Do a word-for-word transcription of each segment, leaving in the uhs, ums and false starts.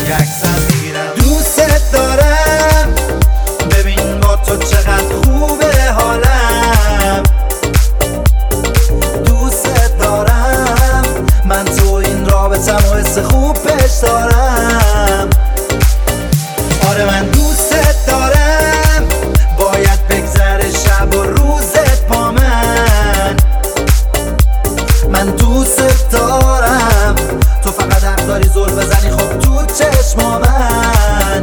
یک عکسم میگیرم. دوست دارم ببین با تو چقدر خوبه حالم. دوست دارم من تو این رابطم و حس خوب پیش دارم. آره من دوست دارم باید بگذره شب و روزت با من. من دوست دارم تو فقط حق داری زل بزنی خب تو چشما من.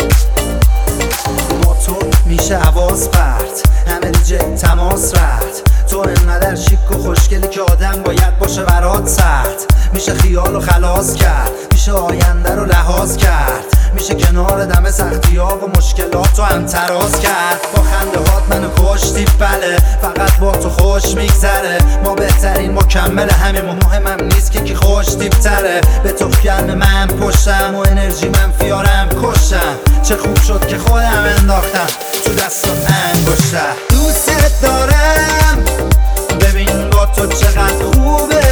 با تو میشه حواس پرت همه دیجه تماس رفت. تو انقدر شیک و خوشگلی که آدم باید باشه برات سخت. میشه خیال و خلاص کرد میشه آینده رو لحاظ کرد. میشه کنار دم سختی ها و مشکلات رو هم تراز کرد. با خنده هات منو کشتی بله فقط با تو خوش میگذره. ما بهترین مکمل همیم و مهمم نیست که کی خوش تیپتره. به تو گرم من پشتم و انرژی منفیارم کشتم. چه خوب شد که خودم انداختم تو دست انگشتم. دوست دارم ببین با تو چقدر خوبه